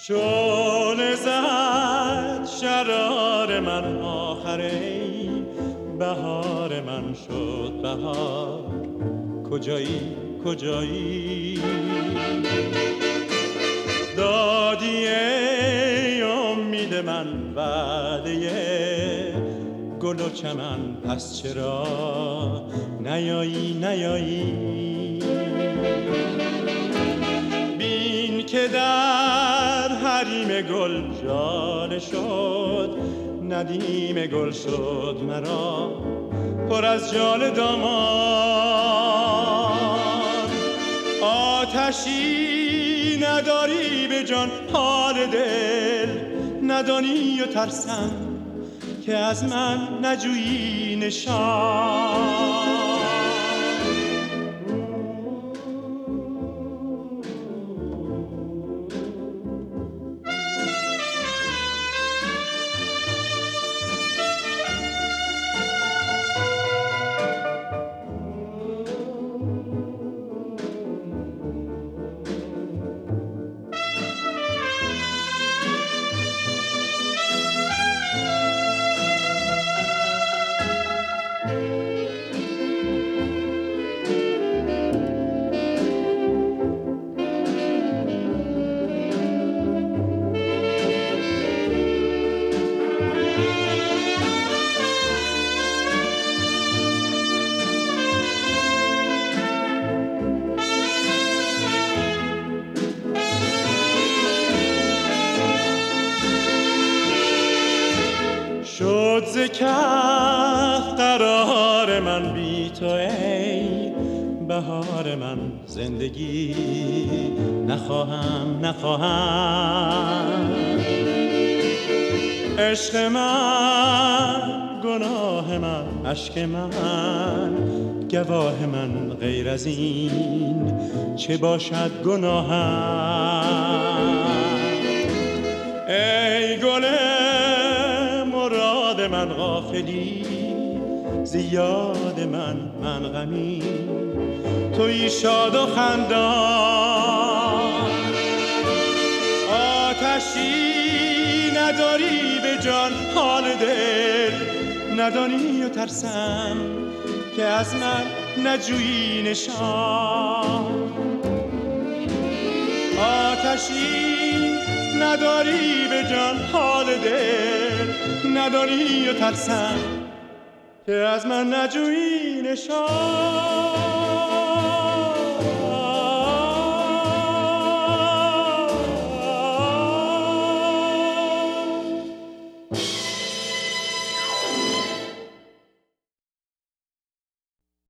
شعله زد شرار من آخری، بهار من شد بهار. کجایی کجایی؟ دادی ای امید من وعده گل و چمن، پس چرا نیایی نیایی؟ بین که در حریم گل ژاله شد، ندیم گل شد مرا پر از ژاله دامان. آتشی نداری به جان حال دل، ندانی و ترسم که از من نجویی نشان. شد ز کف قرار من بی تو ای بهار من، زندگی نخواهم نخواهم. عشق من گناه من، اشک من گواه من، غیر از این چه باشد گناهم؟ ای گل مراد من غافلی، زیاد من غمی، تویی شاد و خندان. آتشی نداری به جان حال دل، ندانی و ترسم که از من نجویی نشان. آتشی نداری به جان حال دل، ندانی و ترسم که از من نجویی نشان.